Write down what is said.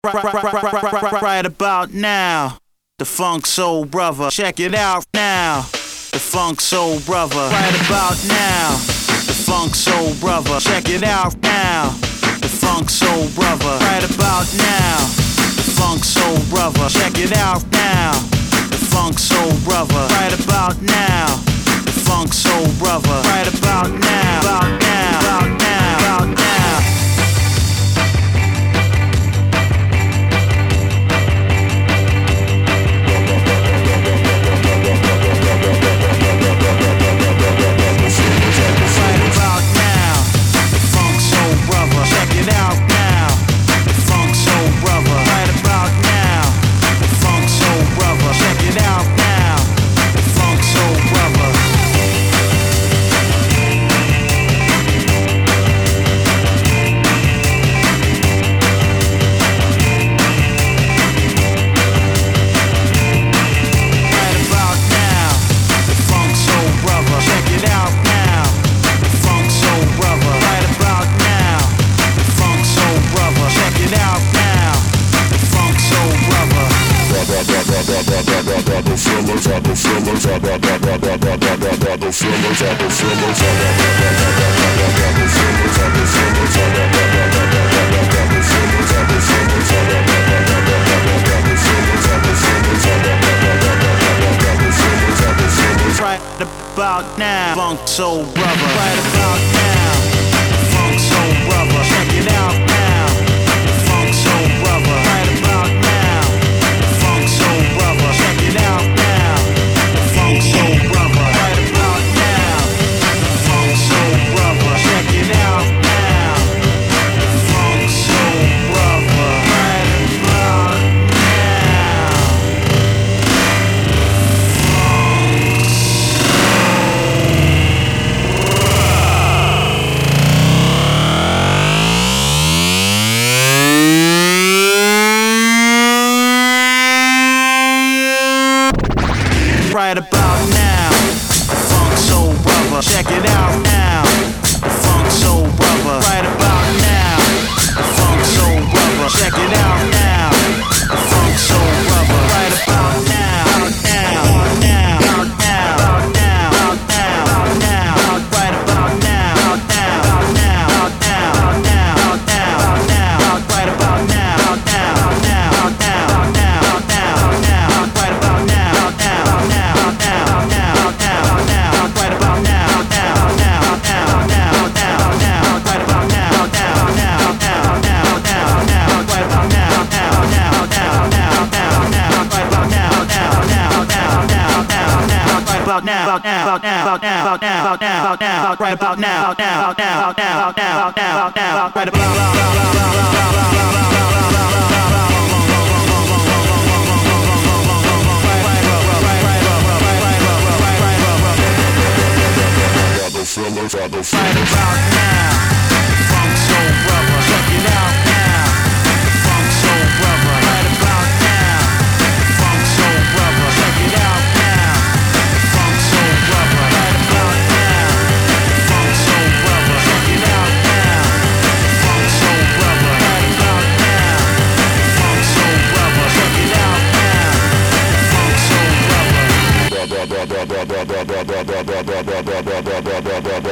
Right about now, the Funk Soul Brother. Check it out now, the Funk Soul Brother. Right about now, the Funk Soul Brother. Check it out now, the Funk Soul Brother. Right about now, the Funk Soul Brother. Check it out now, the Funk Soul Brother. Right about now, the Funk Soul Brother. Right about now, about now, about now, about now. About now, Funk Soul Brother. Right about now, Funk Soul Brother. Check it out now, Funk Soul Brother. Right about now, Funk Soul Brother. Check it out now, Funk Soul Brother. Right about now, Funk Soul Brother. Check it out now, Funk Soul Brother. Right about right about now, Funk Soul Brother. Check it out now, Funk Soul Brother. Right about now, Funk Soul Brother. Check it out now, Funk Soul Brother. Right about now, now, now, now, now, now, now, right about now, now, now, now, now, now, now, right about now, now, now, now, now, now, now, right about now, now, now. About now, about now, about now, about now, about now, about now, about now, right about now, now, now, now, now, now, now, right about right about now, Funk Soul Brother. Check it out now, Funk Soul Brother. Right about now, Funk Soul Brother. Check it out now, Funk Soul Brother. Right about now, Funk Soul Brother. Check it out now, Funk Soul Brother. Right about now, Funk Soul Brother. Check it out now, Funk Soul Brother.